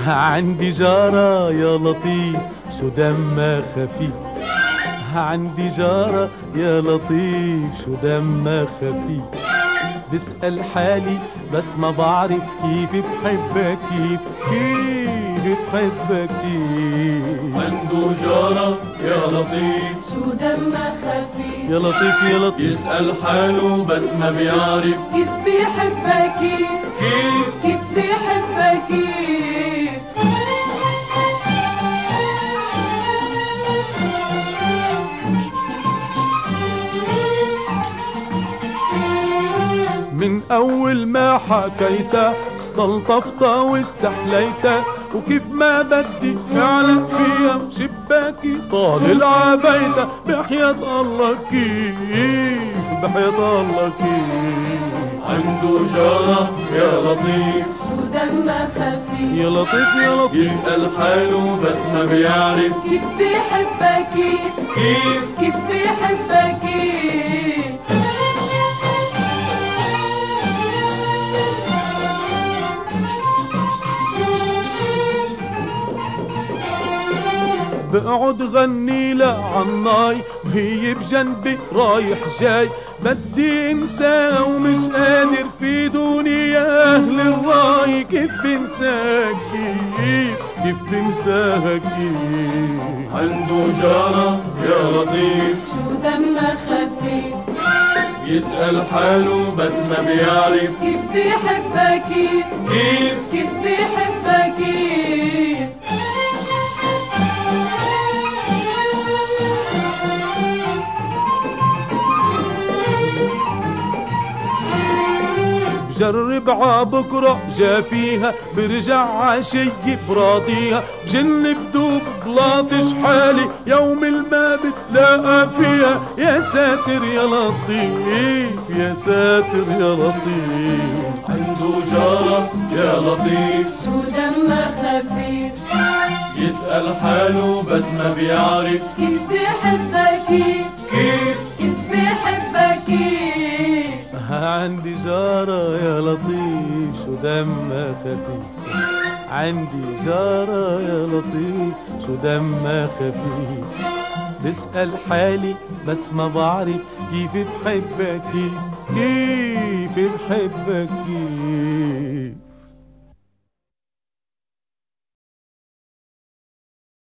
عندي جارة يا لطيف شو دمها خفيف. عندي جارة يا لطيف شو دمها خفيف. بسأل حالي بس ما بعرف كيف بحبها كيف بحبها كيف. عنده جارة يا لطيف شو دمها خفيف. يا لطيف يا لطيف يسأل حاله بس ما بيعرف كيف بيحبها كيف بيحبها كيف. من أول ما حكيتها استلطفتها واستحليتها، وكيف ما بدي اعلق فيها بشباكي طال العبيتها. بحياة الله كيف بحياة الله كيف. عنده جارة يا لطيف شو دمها خفيف. يا لطيف يا لطيف يسأل حاله بس ما بيعرف كيف بيحبها كيف بيحبها كيف. بقعد غني لها عناي وهي بجنبي رايح جاي. بدي انساها ومش قادر فيدوني يا اهل الراي. كيف بنساها كيف بنساها كيف. عنده جارة يا لطيف شو دمها خفيف. يسأل حاله بس ما بيعرف كيف بيحبها كيف بيحبها كيف. بجرب عبكرة جا فيها برجع عشي براضيها. بجن بدوب بلاطش حالي يوم الما بتلاقى فيها. يا ساتر يا لطيف يا ساتر يا لطيف. عنده جارة يا لطيف شو دمها خفيف. يسأل حاله بس ما بيعرف كيف بيحبها كيف بيحبها كيف. عندي جارة يا لطيف شو دمها خفيف. عندي جارة يا لطيف شو دمها خفيف. بسأل حالي بس ما بعرف كيف بحبها كيف بحبها كيف.